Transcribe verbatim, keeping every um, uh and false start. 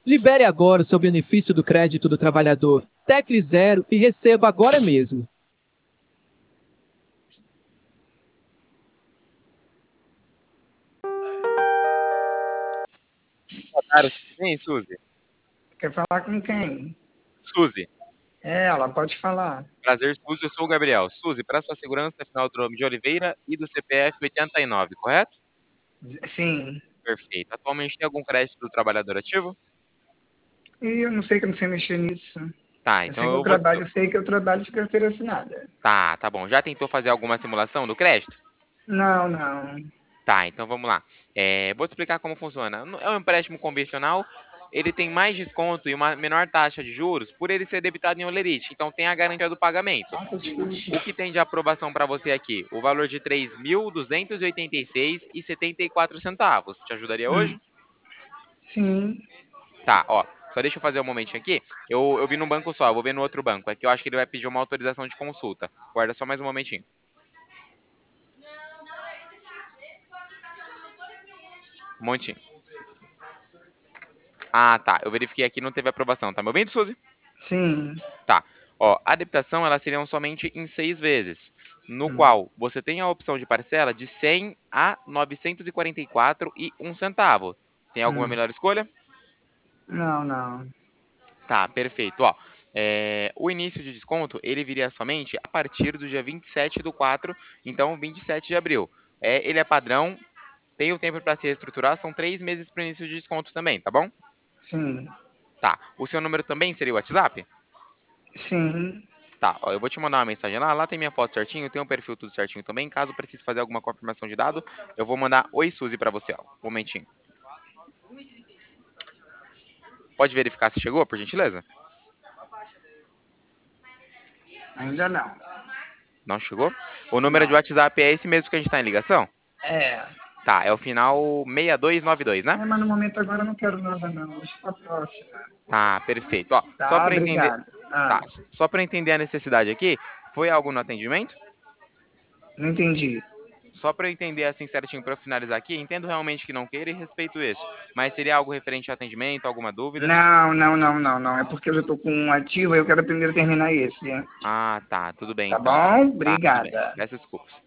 Libere agora o seu benefício do crédito do trabalhador. Tecle zero e receba agora mesmo. Boa tarde, tudo bem, Suzy? Quer falar com quem? Suzy. É, ela pode falar. Prazer, Suzy, eu sou o Gabriel. Suzy, para sua segurança, é final do nome de Oliveira e do C P F oitenta e nove, correto? Sim. Perfeito. Atualmente tem algum crédito do trabalhador ativo? E eu não sei que eu não sei mexer nisso. Tá, Eu então sei que eu eu vou. trabalho, eu sei que eu trabalho de carteira assinada. Tá, tá bom. Já tentou fazer alguma simulação do crédito? Não, não. Tá, então vamos lá. É, vou te explicar como funciona. É um empréstimo convencional, ele tem mais desconto e uma menor taxa de juros por ele ser debitado em Olerite, então tem a garantia do pagamento. Nossa, difícil. O que tem de aprovação para você aqui? O valor de três mil duzentos e oitenta e seis reais e setenta e quatro centavos. Te ajudaria Hum. hoje? Sim. Tá, ó. Só deixa eu fazer um momentinho aqui. Eu, eu vi num banco só, eu vou ver no outro banco. É que eu acho que ele vai pedir uma autorização de consulta. Guarda só mais um momentinho. Um momentinho. Ah, tá. Eu verifiquei aqui e não teve aprovação. Tá me ouvindo, Suzy? Sim. Tá. Ó, a debitação ela seria somente em seis vezes, no Hum. qual você tem a opção de parcela de cem a novecentos e quarenta e quatro e um centavo. Tem alguma Hum. melhor escolha? Não, não. Tá, perfeito. Ó, é, o início de desconto ele viria somente a partir do dia vinte e sete do quatro, então vinte e sete de abril. É, ele é padrão, tem o tempo para se reestruturar, são três meses para o início de desconto também, tá bom? Sim. Tá. O seu número também seria o WhatsApp? Sim. Tá, ó, eu vou te mandar uma mensagem lá, lá tem minha foto certinho, tem um perfil tudo certinho também. Caso precise fazer alguma confirmação de dado, eu vou mandar oi Suzy pra você, ó. Um momentinho. Pode verificar se chegou, por gentileza? Ainda não. Não chegou? O número de Não. WhatsApp é esse mesmo que a gente tá em ligação? É. Tá, é o final seis dois nove dois, né? É, mas no momento agora eu não quero nada, não. Deixa pra próxima. Tá, perfeito. Ó, só Tá, pra entender, obrigado. Ah, tá, só para entender a necessidade aqui, foi algo no atendimento? não entendi. Só para eu entender assim certinho para finalizar aqui, entendo realmente que não queira e respeito isso, mas seria algo referente ao atendimento, alguma dúvida? Não, não, não, não, não. É porque eu já tô com um ativo e eu quero primeiro terminar esse. Ah, tá, tudo bem Tá então. bom? Tá, tudo bem. Obrigada. Peço desculpas.